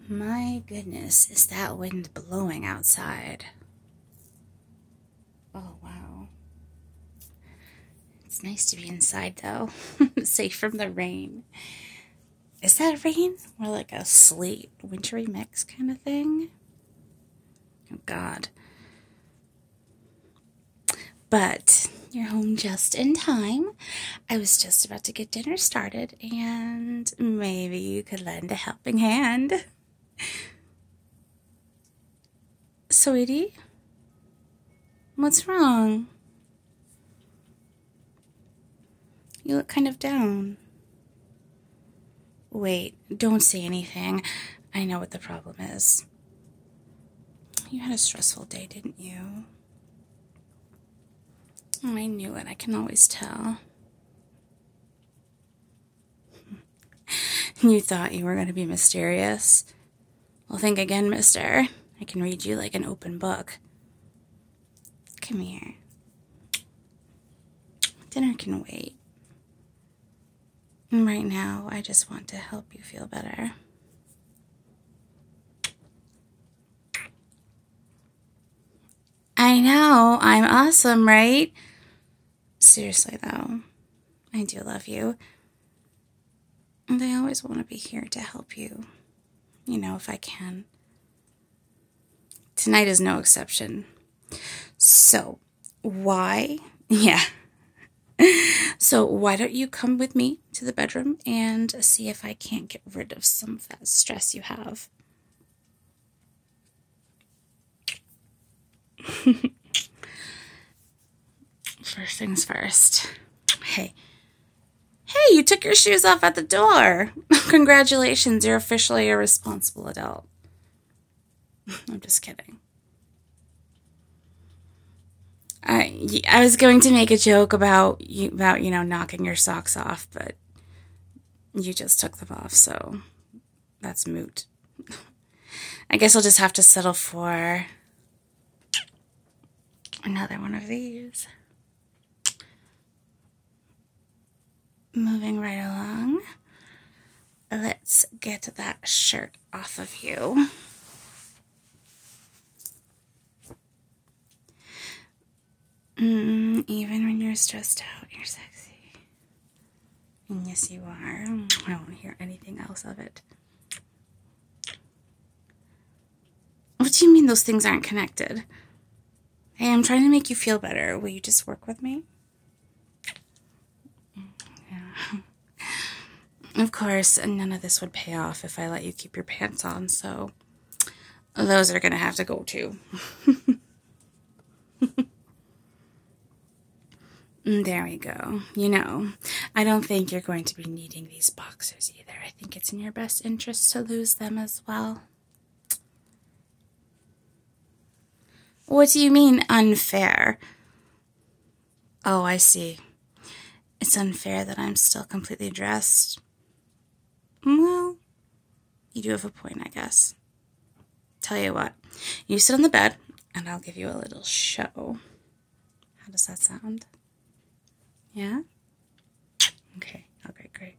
My goodness, is that wind blowing outside? Oh, wow. It's nice to be inside, though. Safe from the rain. Is that rain? Or like a sleet, wintry mix kind of thing? Oh, God. But you're home just in time. I was just about to get dinner started, and maybe you could lend a helping hand. Sweetie, what's wrong? You look kind of down. Wait, don't say anything. I know what the problem is. You had a stressful day, didn't you? Oh, I knew it. I can always tell. You thought you were going to be mysterious? Well, think again, mister. I can read you like an open book. Come here. Dinner can wait. Right now, I just want to help you feel better. I know, I'm awesome, right? Seriously, though, I do love you. And I always want to be here to help you. You know, if I can. Tonight is no exception. So, why? Yeah. So, why don't you come with me to the bedroom and see if I can't get rid of some of that stress you have? First things first. Hey, you took your shoes off at the door. Congratulations, you're officially a responsible adult. I'm just kidding. I was going to make a joke about knocking your socks off, but you just took them off, so that's moot. I guess I'll just have to settle for another one of these. Moving right along. Let's get that shirt off of you. Even when you're stressed out, you're sexy. And yes, you are. I don't hear anything else of it. What do you mean those things aren't connected? Hey, I'm trying to make you feel better. Will you just work with me? Yeah. Of course, none of this would pay off if I let you keep your pants on, so those are going to have to go too. There we go. You know, I don't think you're going to be needing these boxers either. I think it's in your best interest to lose them as well. What do you mean, unfair? Oh, I see. It's unfair that I'm still completely dressed. Well, you do have a point, I guess. Tell you what, you sit on the bed, and I'll give you a little show. How does that sound? Yeah? Okay, great.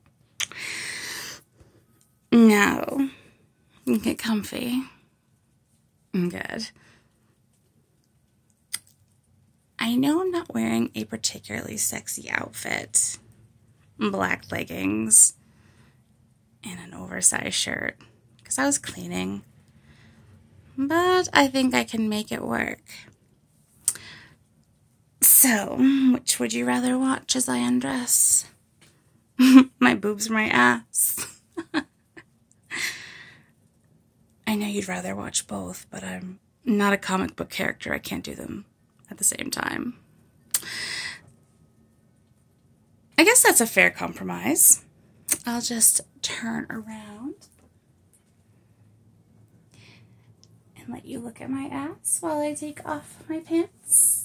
Now, get comfy. Good. I know I'm not wearing a particularly sexy outfit. Black leggings and an oversized shirt because I was cleaning. But I think I can make it work. So, which would you rather watch as I undress? My boobs or my ass? I know you'd rather watch both, but I'm not a comic book character. I can't do them at the same time. I guess that's a fair compromise. I'll just turn around and let you look at my ass while I take off my pants.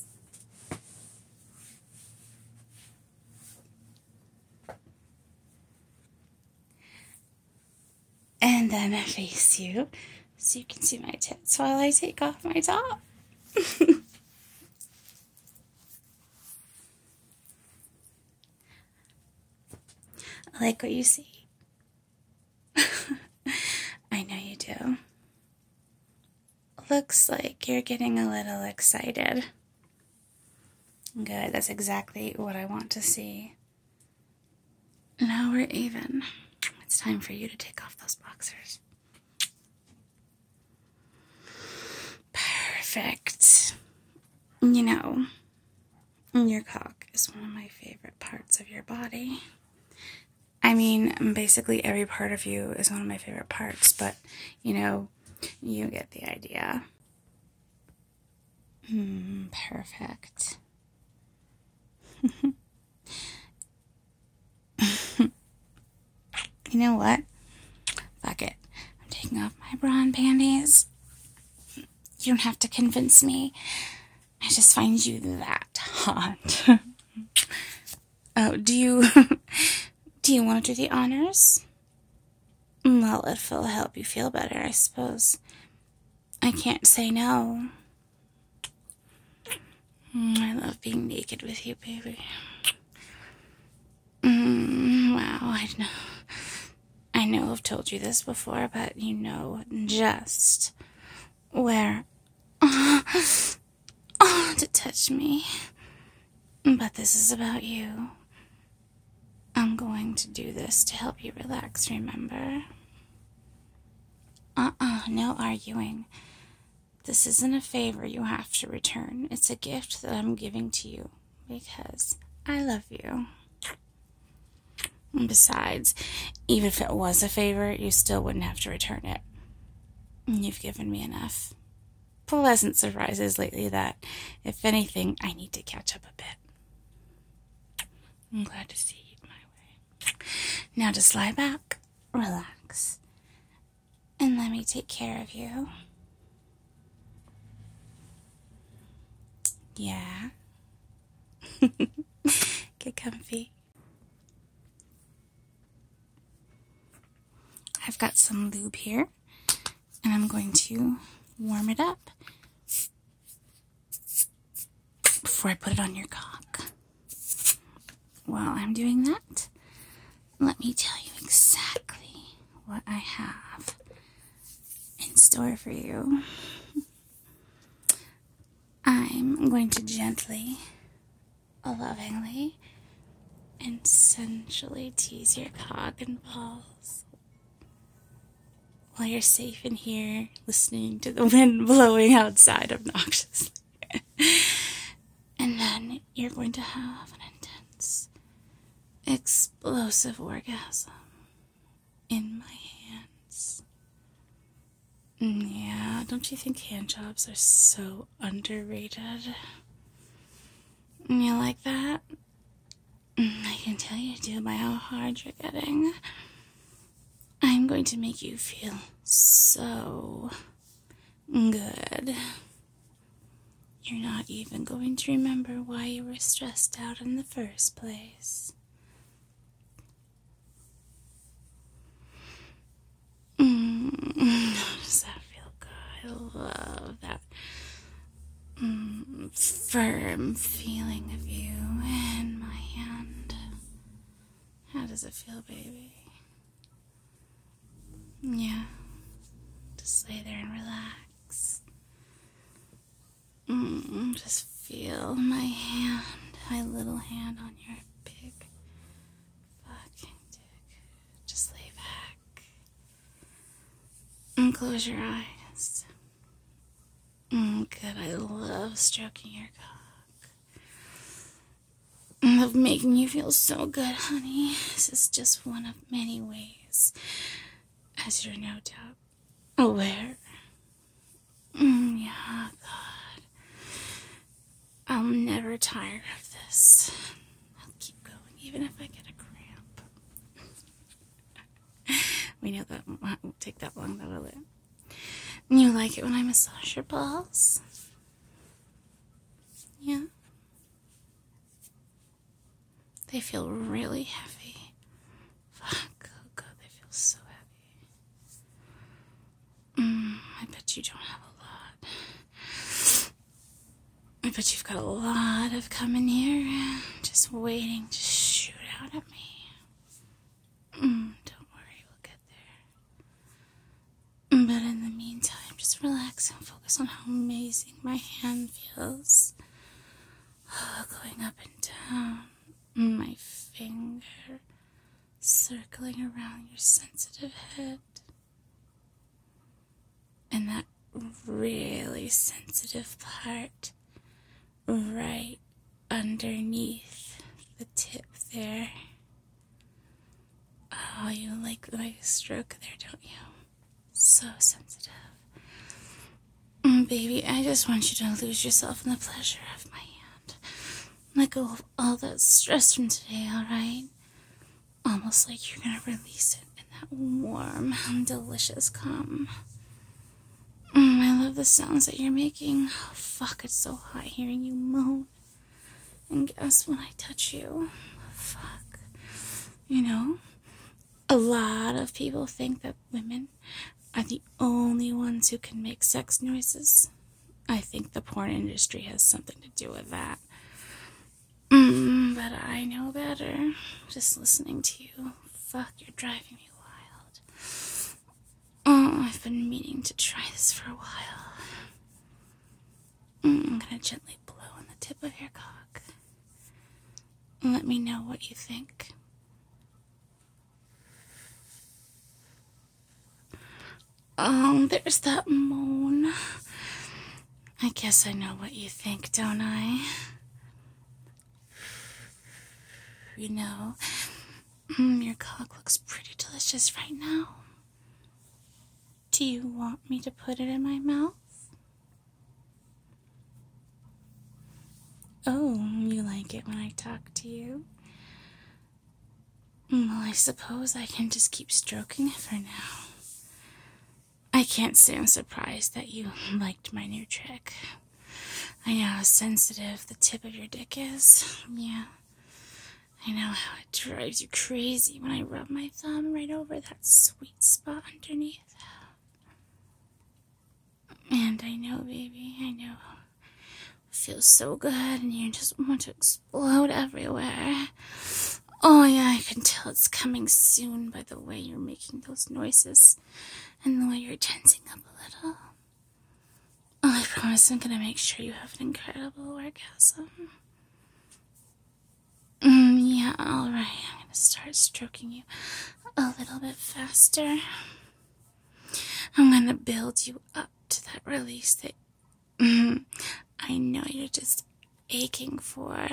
And then I face you so you can see my tits while I take off my top. Like what you see? I know you do. looks like you're getting a little excited. Good, that's exactly what I want to see. Now we're even. It's time for you to take off those boxers. Perfect. You know, your cock is one of my favorite parts of your body. I mean, basically every part of you is one of my favorite parts, but, you get the idea. Perfect. You know what? Fuck it. I'm taking off my bra and panties. You don't have to convince me. I just find you that hot. Oh, do you want to do the honors? Well, if it'll help you feel better, I suppose. I can't say no. I love being naked with you, baby. Wow, I know I've told you this before, but you know just where to touch me. But this is about you. I'm going to do this to help you relax, remember? No arguing. This isn't a favor you have to return. It's a gift that I'm giving to you because I love you. And besides, even if it was a favor, you still wouldn't have to return it. You've given me enough pleasant surprises lately that, if anything, I need to catch up a bit. I'm glad to see you my way. Now just lie back, relax, and let me take care of you. Yeah. Get comfy. I've got some lube here, and I'm going to warm it up before I put it on your cock. While I'm doing that, let me tell you exactly what I have in store for you. I'm going to gently, lovingly, and sensually tease your cock and balls while you're safe in here listening to the wind blowing outside obnoxiously. And then you're going to have an intense, explosive orgasm in my hands. Yeah, don't you think hand jobs are so underrated? You like that? I can tell you do by how hard you're getting. I'm going to make you feel so good. You're not even going to remember why you were stressed out in the first place. Does that feel good? I love that firm feeling of you in my hand. How does it feel, baby? Yeah. Just lay there and relax. Just feel my hand, my little hand on your big fucking dick. Just lay back and close your eyes. Good, I love stroking your cock. I love making you feel so good, honey. This is just one of many ways, as you're no doubt aware. Yeah, God. I'll never tire of this. I'll keep going, even if I get a cramp. We know that won't take that long, though, will it? You like it when I massage your balls? Yeah? They feel really heavy. Fuck, oh God, they feel so heavy. I bet you don't have a lot. I bet you've got a lot of cum in here, just waiting to shoot out at me. Don't worry, we'll get there. But in the meantime, just just relax and focus on how amazing my hand feels. Going up and down, my finger circling around your sensitive head. And that really sensitive part right underneath the tip there. Oh, you like the stroke there, don't you? So sensitive. Baby, I just want you to lose yourself in the pleasure of my hand. Let go of all that stress from today, alright? Almost like you're gonna release it in that warm, delicious calm. I love the sounds that you're making. Oh, fuck, it's so hot hearing you moan. And guess when I touch you? Fuck. You know, a lot of people think that women are the only ones who can make sex noises. I think the porn industry has something to do with that. But I know better. Just listening to you. Fuck, you're driving me wild. Oh, I've been meaning to try this for a while. I'm gonna gently blow on the tip of your cock. Let me know what you think. Oh, there's that moan. I guess I know what you think, don't I? You know, your cock looks pretty delicious right now. Do you want me to put it in my mouth? Oh, you like it when I talk to you? Well, I suppose I can just keep stroking it for now. I can't say I'm surprised that you liked my new trick. I know how sensitive the tip of your dick is. Yeah. I know how it drives you crazy when I rub my thumb right over that sweet spot underneath. And I know, baby, I know. It feels so good and you just want to explode everywhere. Oh yeah, I can tell it's coming soon by the way you're making those noises and the way you're tensing up a little. Oh, I promise I'm gonna make sure you have an incredible orgasm. Yeah, alright, I'm gonna start stroking you a little bit faster. I'm gonna build you up to that release that I know you're just aching for.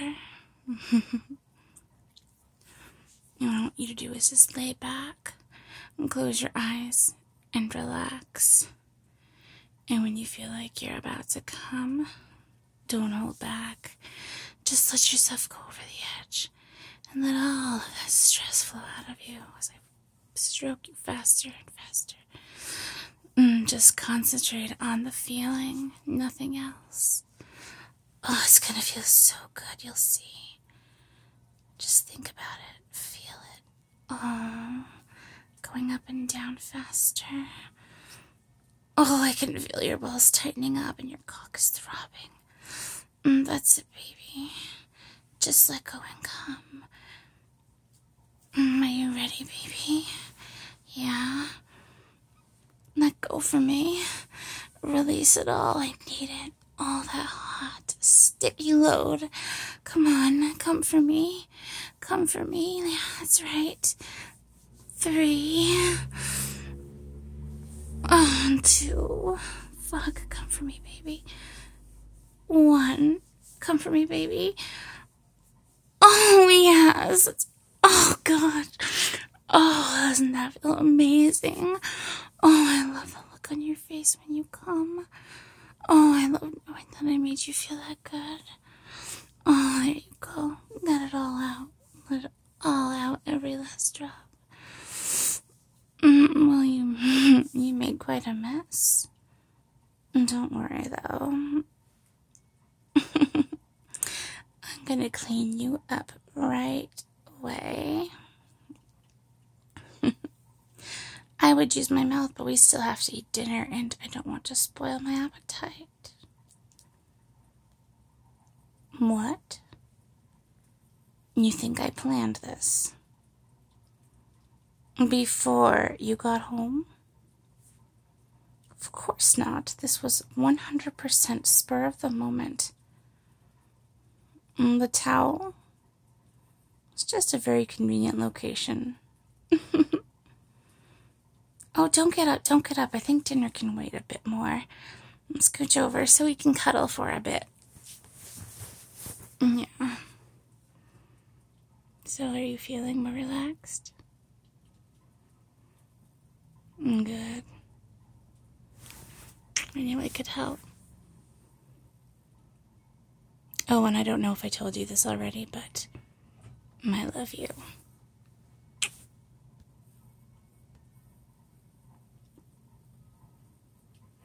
What I want you to do is just lay back and close your eyes and relax. And when you feel like you're about to come, don't hold back. Just let yourself go over the edge and let all of that stress flow out of you as I stroke you faster and faster. Just concentrate on the feeling, nothing else. Oh, it's gonna feel so good, you'll see. Just think about it, feel it. Oh, going up and down faster. Oh, I can feel your balls tightening up and your cock is throbbing. That's it, baby. Just let go and come. Are you ready, baby? Yeah? Let go for me. Release it all. I need it. All that hot, sticky load. Come on, come for me. Come for me. Yeah, that's right. 3. 2. Fuck, come for me, baby. 1. Come for me, baby. Oh, yes. Oh, God. Oh, doesn't that feel amazing? Oh, I love the look on your face when you come. Oh, I love knowing that I made you feel that good. Oh, there you go. Let it all out. Let it all out, every last drop. Well, you made quite a mess. Don't worry, though. I'm gonna clean you up right away. I would use my mouth, but we still have to eat dinner, and I don't want to spoil my appetite. What? You think I planned this? Before you got home? Of course not. This was 100% spur of the moment. The towel? It's just a very convenient location. Oh, don't get up, don't get up. I think dinner can wait a bit more. Scooch over so we can cuddle for a bit. Yeah. So are you feeling more relaxed? Good. I knew I could help. Oh, and I don't know if I told you this already, but I love you.